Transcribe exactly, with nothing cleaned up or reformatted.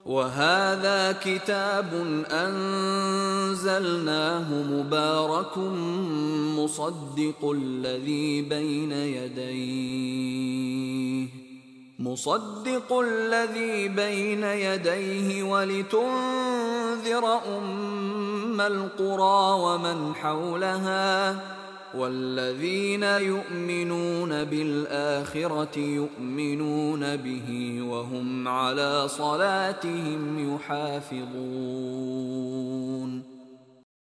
وهذا كتاب أنزلناه مبارك مصدق الذي بين يديه مصدق الذي بين يديه ولتنذر أم القرى ومن حولها والذين يؤمنون بالآخرة يؤمنون به وهم على صلاتهم يحافظون